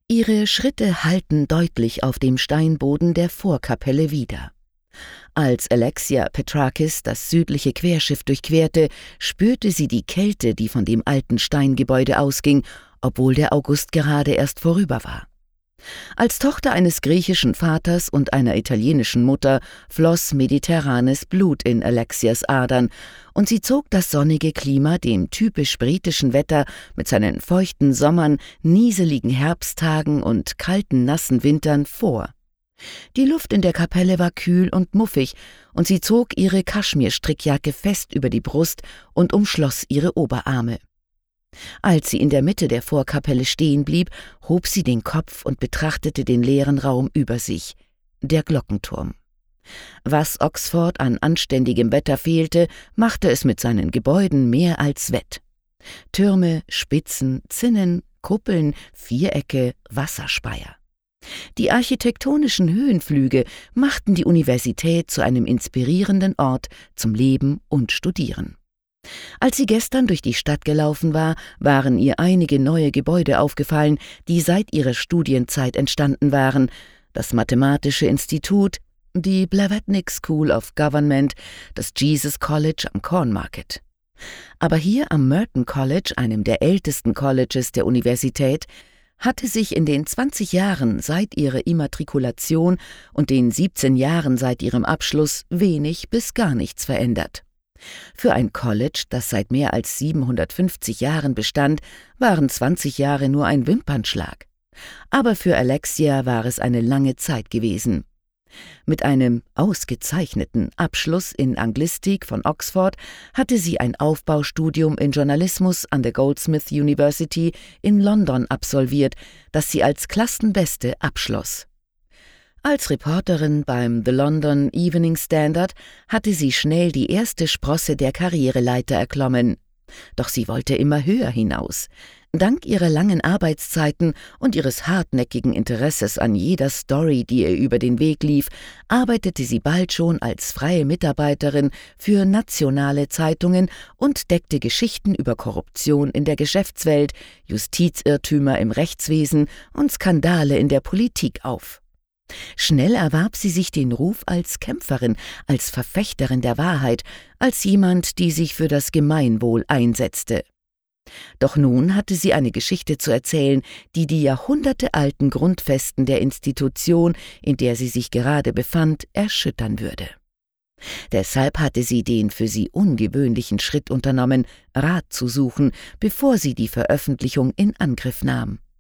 Ihre Schritte hallten deutlich auf dem Steinboden der Vorkapelle wider. Als Alexia Petrakis das südliche Querschiff durchquerte, spürte sie die Kälte, die von dem alten Steingebäude ausging, obwohl der August gerade erst vorüber war. Als Tochter eines griechischen Vaters und einer italienischen Mutter floss mediterranes Blut in Alexias Adern, und sie zog das sonnige Klima dem typisch britischen Wetter mit seinen feuchten Sommern, nieseligen Herbsttagen und kalten, nassen Wintern vor. Die Luft in der Kapelle war kühl und muffig, und sie zog ihre Kaschmirstrickjacke fest über die Brust und umschloss ihre Oberarme. Als sie in der Mitte der Vorkapelle stehen blieb, hob sie den Kopf und betrachtete den leeren Raum über sich, der Glockenturm. Was Oxford an anständigem Wetter fehlte, machte es mit seinen Gebäuden mehr als wett. Türme, Spitzen, Zinnen, Kuppeln, Vierecke, Wasserspeier. Die architektonischen Höhenflüge machten die Universität zu einem inspirierenden Ort zum Leben und Studieren. Als sie gestern durch die Stadt gelaufen war, waren ihr einige neue Gebäude aufgefallen, die seit ihrer Studienzeit entstanden waren: das Mathematische Institut, die Blavatnik School of Government, das Jesus College am Cornmarket. Aber hier am Merton College, einem der ältesten Colleges der Universität, hatte sich in den 20 Jahren seit ihrer Immatrikulation und den 17 Jahren seit ihrem Abschluss wenig bis gar nichts verändert. Für ein College, das seit mehr als 750 Jahren bestand, waren 20 Jahre nur ein Wimpernschlag. Aber für Alexia war es eine lange Zeit gewesen. Mit einem ausgezeichneten Abschluss in Anglistik von Oxford hatte sie ein Aufbaustudium in Journalismus an der Goldsmith University in London absolviert, das sie als Klassenbeste abschloss. Als Reporterin beim The London Evening Standard hatte sie schnell die erste Sprosse der Karriereleiter erklommen. Doch sie wollte immer höher hinaus. Dank ihrer langen Arbeitszeiten und ihres hartnäckigen Interesses an jeder Story, die ihr über den Weg lief, arbeitete sie bald schon als freie Mitarbeiterin für nationale Zeitungen und deckte Geschichten über Korruption in der Geschäftswelt, Justizirrtümer im Rechtswesen und Skandale in der Politik auf. Schnell erwarb sie sich den Ruf als Kämpferin, als Verfechterin der Wahrheit, als jemand, die sich für das Gemeinwohl einsetzte. Doch nun hatte sie eine Geschichte zu erzählen, die die jahrhundertealten Grundfesten der Institution, in der sie sich gerade befand, erschüttern würde. Deshalb hatte sie den für sie ungewöhnlichen Schritt unternommen, Rat zu suchen, bevor sie die Veröffentlichung in Angriff nahm.